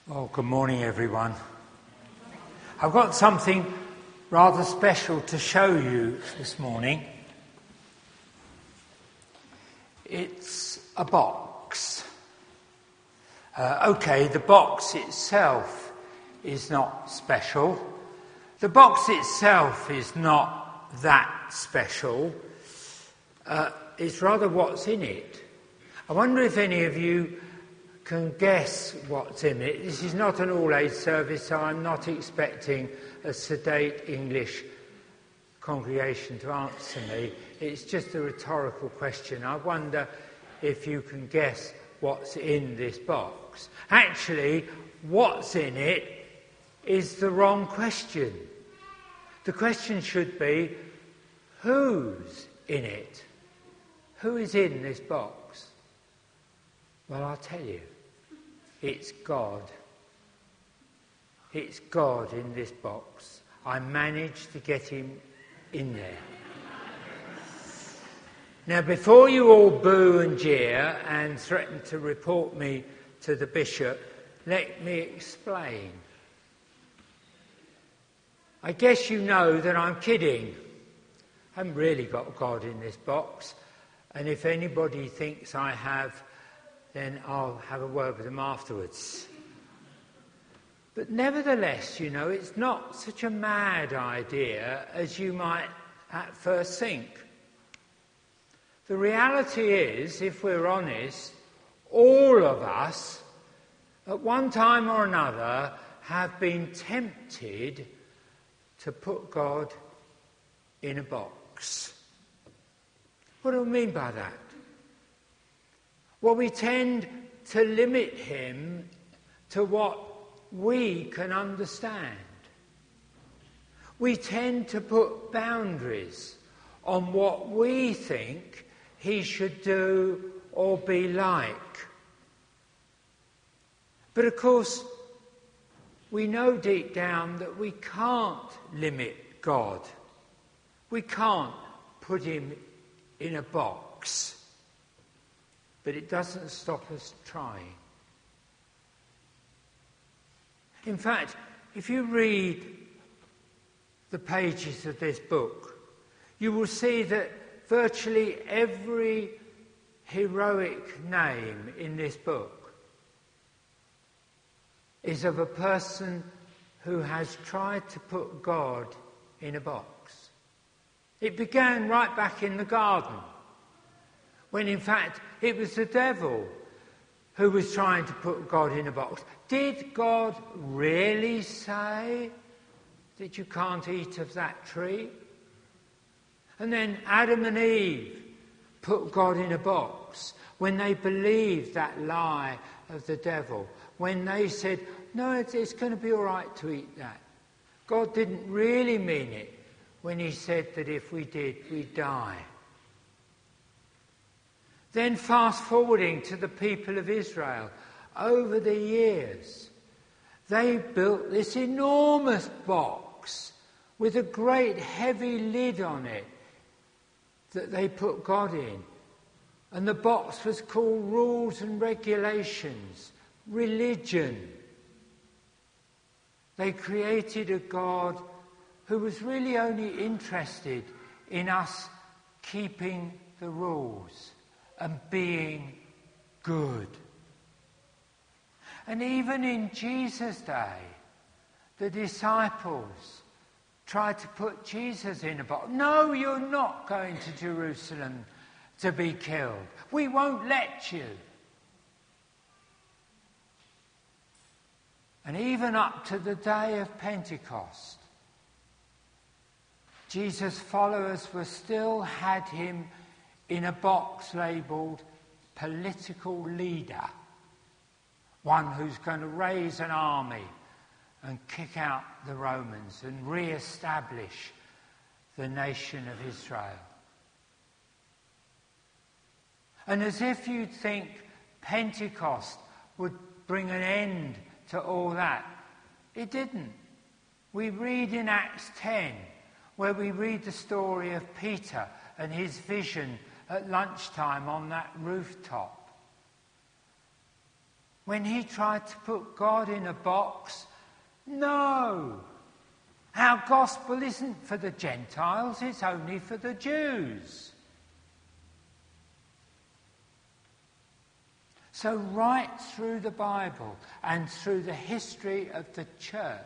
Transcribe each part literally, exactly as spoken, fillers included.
Oh, good morning, everyone. I've got something rather special to show you this morning. It's a box. Uh, okay, the box itself is not special. The box itself is not that special. Uh, it's rather what's in it. I wonder if any of you can guess what's in it. This is not an all-age service, so I'm not expecting a sedate English congregation to answer me. It's just a rhetorical question. I wonder if you can guess what's in this box. Actually, what's in it is the wrong question. The question should be, who's in it? Who is in this box? Well, I'll tell you. It's God. It's God in this box. I managed to get him in there. Now, before you all boo and jeer and threaten to report me to the bishop, let me explain. I guess you know that I'm kidding. I haven't really got God in this box. And if anybody thinks I have, then I'll have a word with them afterwards. But nevertheless, you know, it's not such a mad idea as you might at first think. The reality is, if we're honest, all of us, at one time or another, have been tempted to put God in a box. What do I mean by that? Well, we tend to limit him to what we can understand. We tend to put boundaries on what we think he should do or be like. But of course, we know deep down that we can't limit God. We can't put him in a box. But it doesn't stop us trying. In fact, if you read the pages of this book, you will see that virtually every heroic name in this book is of a person who has tried to put God in a box. It began right back in the garden, when in fact it was the devil who was trying to put God in a box. Did God really say that you can't eat of that tree? And then Adam and Eve put God in a box when they believed that lie of the devil, when they said, no, it's, it's going to be all right to eat that. God didn't really mean it when he said that if we did, we'd die. Then fast forwarding to the people of Israel, over the years, they built this enormous box with a great heavy lid on it that they put God in. And the box was called rules and regulations, religion. They created a God who was really only interested in us keeping the rules and being good. And even in Jesus' day, the disciples tried to put Jesus in a box. No, you're not going to Jerusalem to be killed. We won't let you. And even up to the day of Pentecost, Jesus' followers were still had him in a box labelled political leader, one who's going to raise an army and kick out the Romans and re-establish the nation of Israel. And as if you'd think Pentecost would bring an end to all that, it didn't. We read in Acts ten, where we read the story of Peter and his vision at lunchtime on that rooftop, when he tried to put God in a box? No. Our gospel isn't for the Gentiles, it's only for the Jews. So right through the Bible and through the history of the church,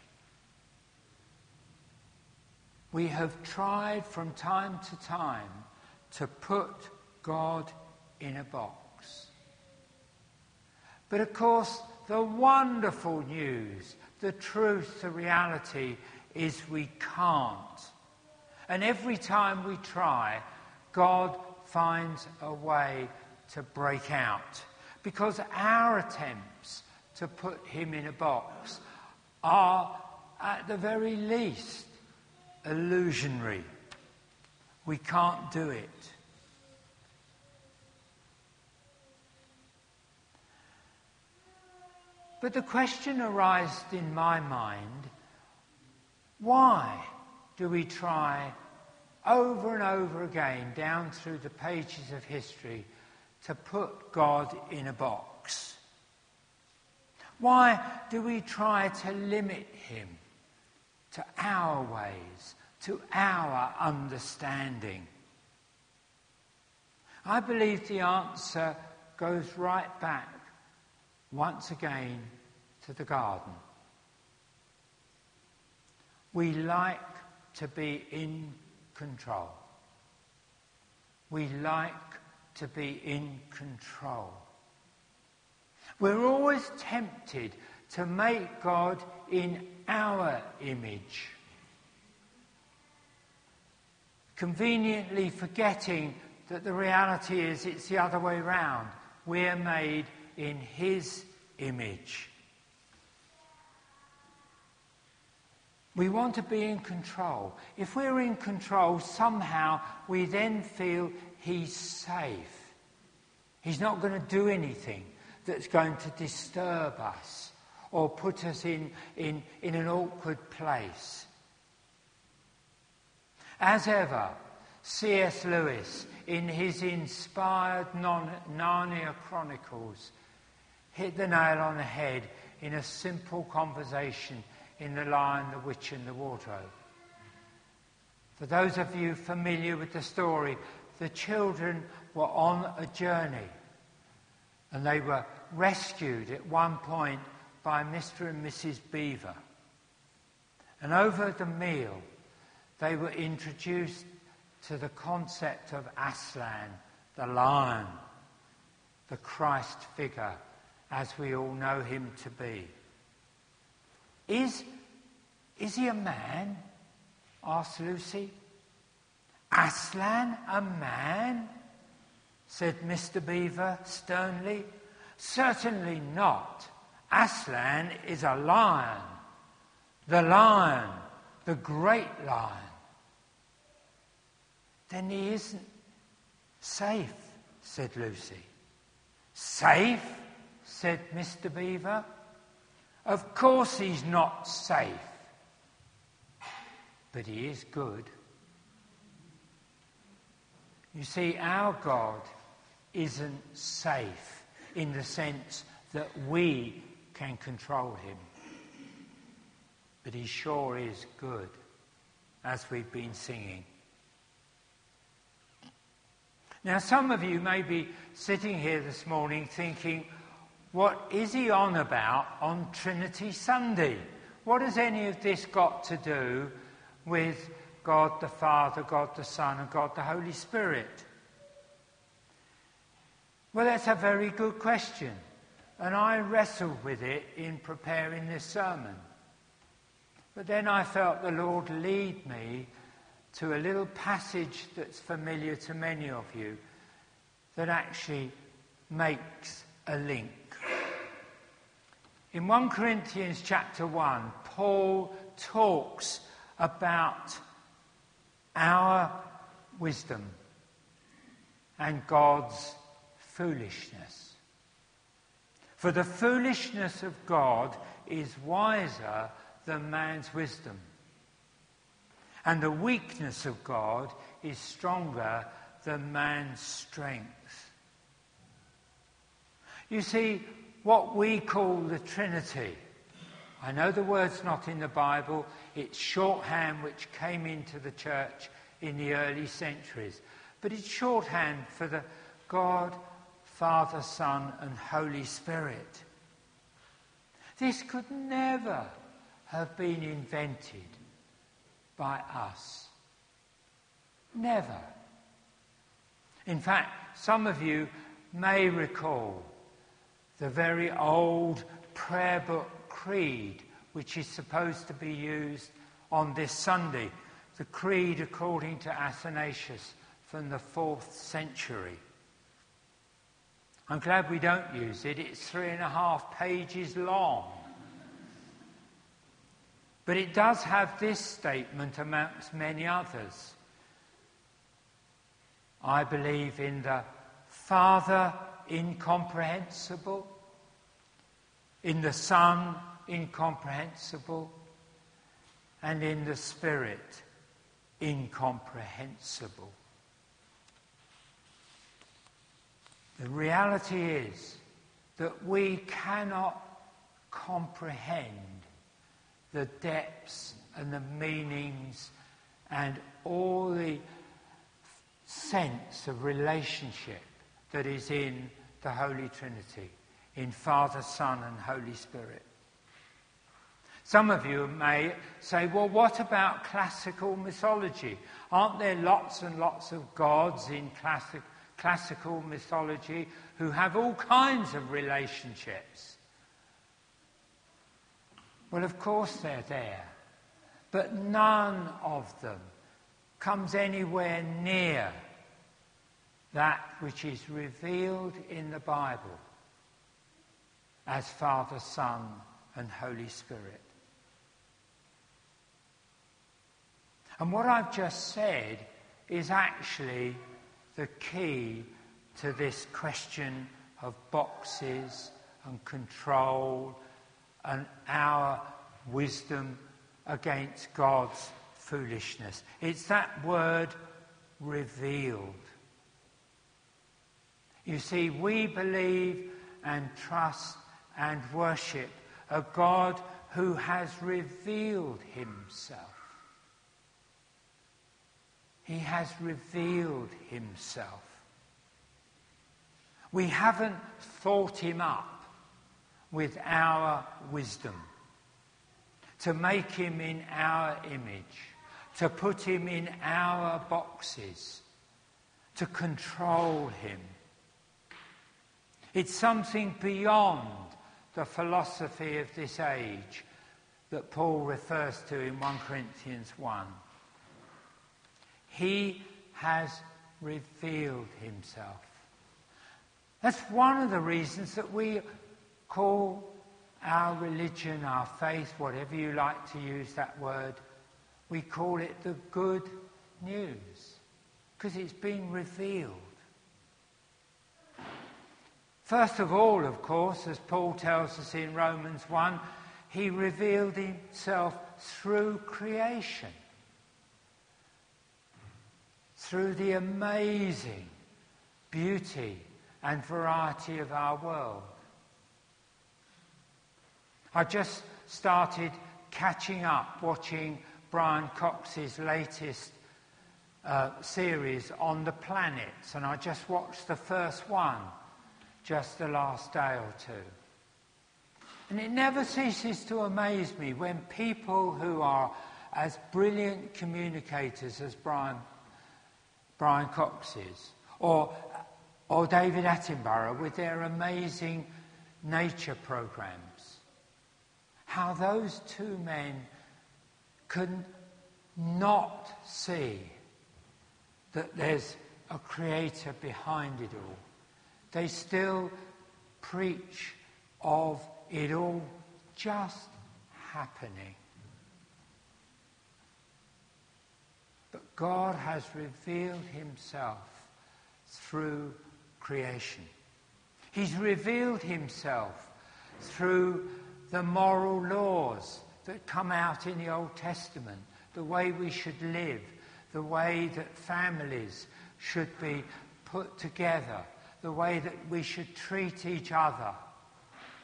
we have tried from time to time to put God in a box. But of course, the wonderful news, the truth, the reality is we can't. And every time we try, God finds a way to break out. Because our attempts to put him in a box are, at the very least, illusionary. We can't do it. But the question arises in my mind, why do we try over and over again down through the pages of history to put God in a box? Why do we try to limit him to our ways, to our understanding? I believe the answer goes right back once again to the garden. We like to be in control. We like to be in control. We're always tempted to make God in our image, conveniently forgetting that the reality is it's the other way round. We're made in his image. We want to be in control. If we're in control, somehow we then feel he's safe. He's not going to do anything that's going to disturb us or put us in, in, in an awkward place. As ever, C S Lewis, in his inspired non- Narnia Chronicles, hit the nail on the head in a simple conversation in The Lion, the Witch and the Wardrobe. For those of you familiar with the story, the children were on a journey and they were rescued at one point by Mister and Missus Beaver. And over the meal, they were introduced to the concept of Aslan, the lion, the Christ figure, as we all know him to be. Is, is he a man? Asked Lucy. Aslan, a man? Said Mister Beaver sternly. Certainly not. Aslan is a lion. The lion, the great lion. Then he isn't safe, said Lucy. Safe? Said Mister Beaver. Of course he's not safe. But he is good. You see, our God isn't safe in the sense that we can control him. But he sure is good, as we've been singing. Now, some of you may be sitting here this morning thinking, what is he on about on Trinity Sunday? What has any of this got to do with God the Father, God the Son, and God the Holy Spirit? Well, that's a very good question, and I wrestled with it in preparing this sermon. But then I felt the Lord lead me to a little passage that's familiar to many of you that actually makes a link. In First Corinthians chapter one, Paul talks about our wisdom and God's foolishness. For the foolishness of God is wiser than man's wisdom, and the weakness of God is stronger than man's strength. You see, what we call the Trinity. I know the word's not in the Bible. It's shorthand which came into the church in the early centuries. But it's shorthand for the God, Father, Son and Holy Spirit. This could never have been invented by us. Never. In fact, some of you may recall the very old prayer book creed, which is supposed to be used on this Sunday, the creed according to Athanasius from the fourth century. I'm glad we don't use it. It's three and a half pages long. But it does have this statement amongst many others. I believe in the Father incomprehensible, in the Son incomprehensible, and in the Spirit incomprehensible. The reality is that we cannot comprehend the depths and the meanings and all the sense of relationship that is in the Holy Trinity, in Father, Son and Holy Spirit. Some of you may say, well, what about classical mythology? Aren't there lots and lots of gods in classic, classical mythology who have all kinds of relationships? Well, of course they're there, but none of them comes anywhere near that which is revealed in the Bible as Father, Son, and Holy Spirit. And what I've just said is actually the key to this question of boxes and control and our wisdom against God's foolishness. It's that word revealed. You see, we believe and trust and worship a God who has revealed himself. He has revealed himself. We haven't thought him up with our wisdom, to make him in our image, to put him in our boxes, to control him. It's something beyond the philosophy of this age that Paul refers to in First Corinthians one. He has revealed himself. That's one of the reasons that we call our religion, our faith, whatever you like to use that word, we call it the good news, because it's been revealed. First of all, of course, as Paul tells us in Romans one, he revealed himself through creation, through the amazing beauty and variety of our world. I just started catching up, watching Brian Cox's latest uh, series on the planets, and I just watched the first one just the last day or two. And it never ceases to amaze me when people who are as brilliant communicators as Brian, Brian Cox is, or, or David Attenborough with their amazing nature programs, how those two men can not see that there's a creator behind it all. They still preach of it all just happening. But God has revealed himself through creation. He's revealed himself through the moral laws that come out in the Old Testament, the way we should live, the way that families should be put together, the way that we should treat each other.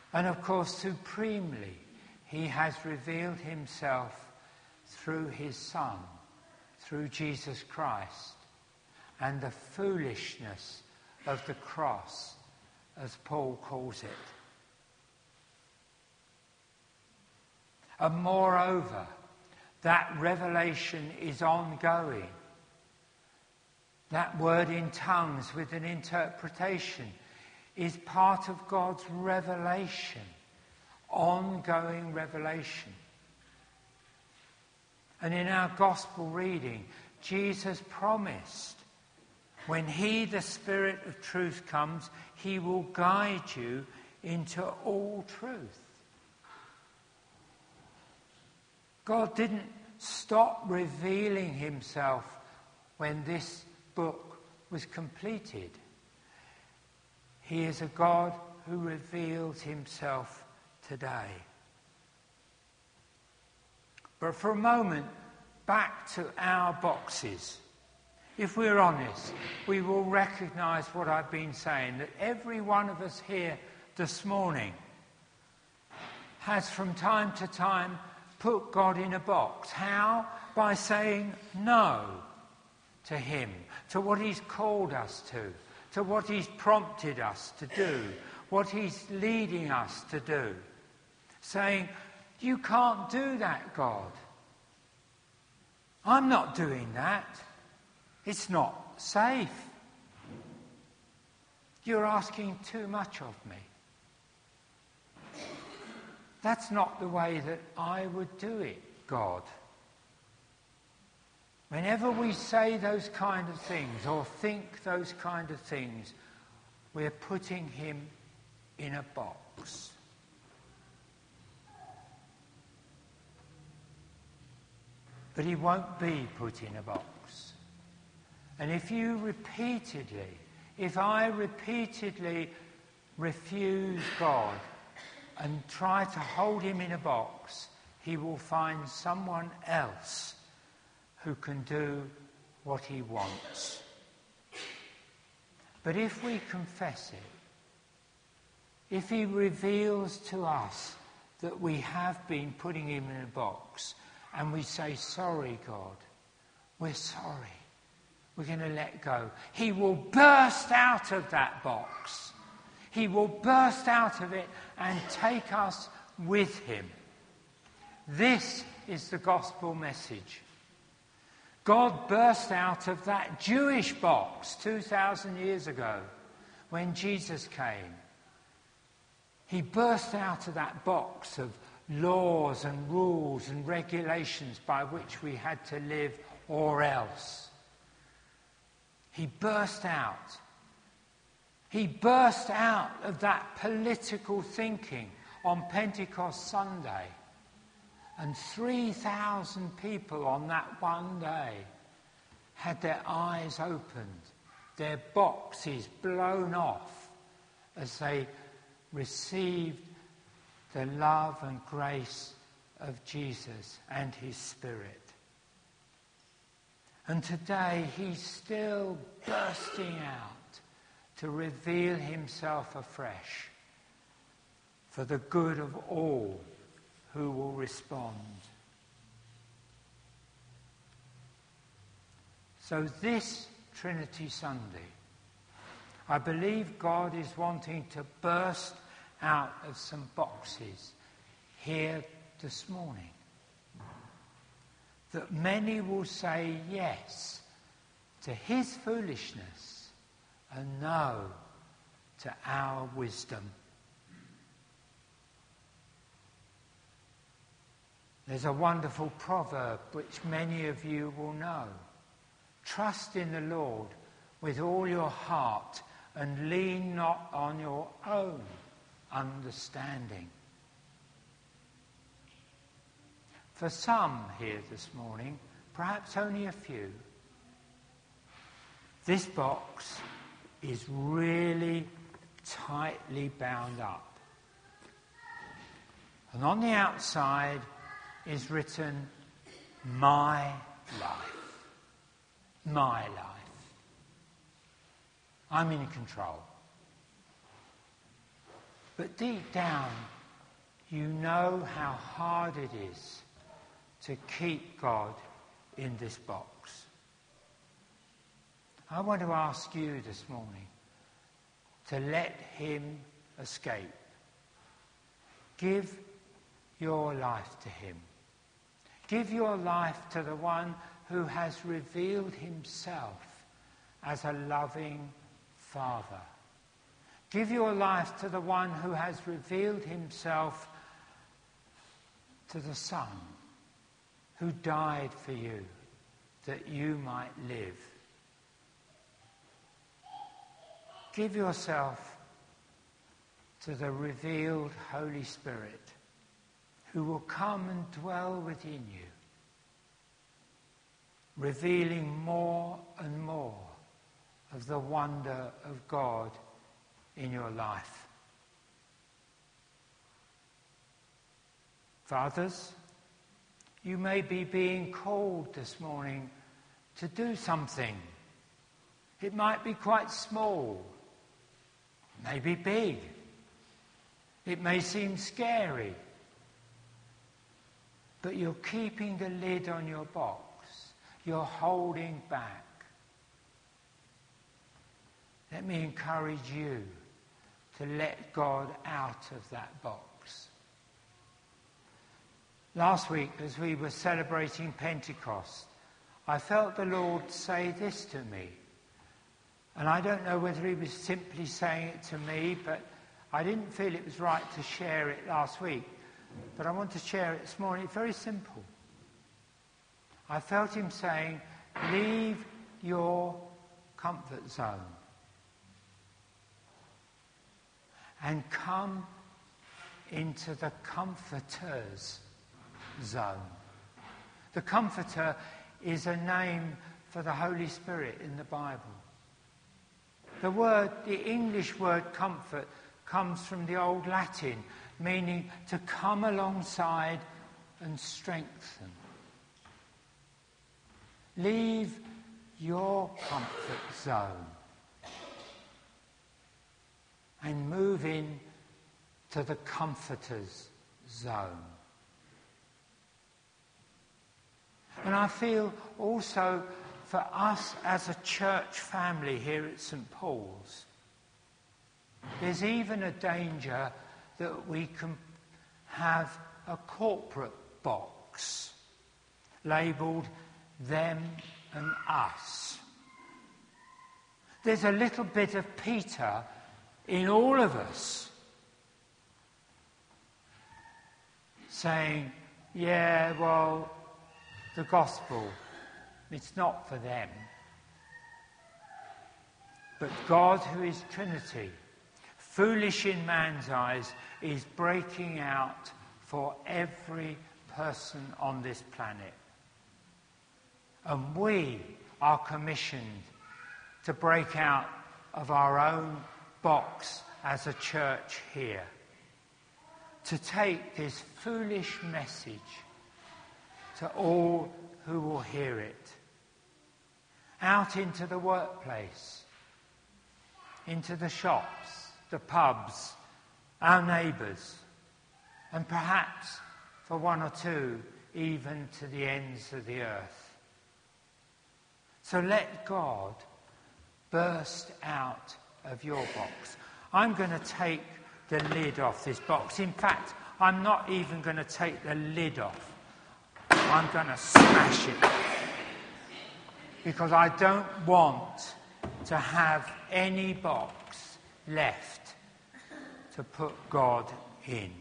And of course, supremely, he has revealed himself through his Son, through Jesus Christ, and the foolishness of the cross, as Paul calls it. And moreover, that revelation is ongoing. That word in tongues with an interpretation is part of God's revelation, ongoing revelation. And in our gospel reading, Jesus promised, when he, the Spirit of truth, comes, he will guide you into all truth. God didn't stop revealing himself when this book was completed. He is a God who reveals himself today. But for a moment, back to our boxes. If we're honest, we will recognise what I've been saying, that every one of us here this morning has from time to time put God in a box. How? By saying no to him, to what he's called us to, to what he's prompted us to do, what he's leading us to do. Saying, you can't do that, God. I'm not doing that. It's not safe. You're asking too much of me. That's not the way that I would do it, God. Whenever we say those kind of things or think those kind of things, we're putting him in a box. But he won't be put in a box. And if you repeatedly, if I repeatedly refuse God and try to hold him in a box, he will find someone else who can do what he wants. But if we confess it, if he reveals to us that we have been putting him in a box, and we say, sorry, God, we're sorry, we're going to let go, he will burst out of that box. He will burst out of it and take us with him. This is the gospel message. God burst out of that Jewish box two thousand years ago when Jesus came. He burst out of that box of laws and rules and regulations by which we had to live or else. He burst out. He burst out of that political thinking on Pentecost Sunday. And three thousand people on that one day had their eyes opened, their boxes blown off as they received the love and grace of Jesus and his Spirit. And today he's still bursting out to reveal himself afresh for the good of all who will respond. So this Trinity Sunday, I believe God is wanting to burst out of some boxes here this morning. That many will say yes to his foolishness and no to our wisdom. There's a wonderful proverb which many of you will know. Trust in the Lord with all your heart and lean not on your own understanding. For some here this morning, perhaps only a few, this box is really tightly bound up. And on the outside is written, my life. My life. I'm in control. But deep down, you know how hard it is to keep God in this box. I want to ask you this morning to let him escape. Give your life to him. Give your life to the one who has revealed himself as a loving Father. Give your life to the one who has revealed himself to the Son, who died for you, that you might live. Give yourself to the revealed Holy Spirit, who will come and dwell within you, revealing more and more of the wonder of God in your life. For others, you may be being called this morning to do something. It might be quite small, it may be big, it may seem scary, but you're keeping the lid on your box. You're holding back. Let me encourage you to let God out of that box. Last week, as we were celebrating Pentecost, I felt the Lord say this to me. And I don't know whether he was simply saying it to me, but I didn't feel it was right to share it last week. But I want to share it this morning. It's very simple. I felt him saying, leave your comfort zone and come into the Comforter's zone. The Comforter is a name for the Holy Spirit in the Bible. The word, the English word comfort, comes from the Old Latin, meaning to come alongside and strengthen. Leave your comfort zone and move in to the Comforter's zone. And I feel also for us as a church family here at St Paul's, there's even a danger that we can have a corporate box labelled them and us. There's a little bit of Peter in all of us saying, yeah, well, the gospel, it's not for them. But God, who is Trinity, foolish in man's eyes, is breaking out for every person on this planet. And we are commissioned to break out of our own box as a church here, to take this foolish message to all who will hear it, out into the workplace, into the shops, the pubs, our neighbours, and perhaps for one or two, even to the ends of the earth. So let God burst out of your box. I'm going to take the lid off this box. In fact, I'm not even going to take the lid off. I'm going to smash it. Because I don't want to have any box left to put God in.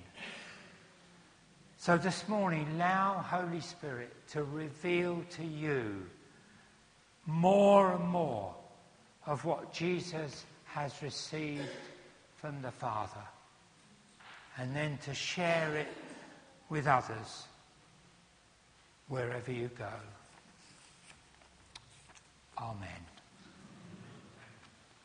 So this morning, allow Holy Spirit to reveal to you more and more of what Jesus has received from the Father, and then to share it with others wherever you go. Amen.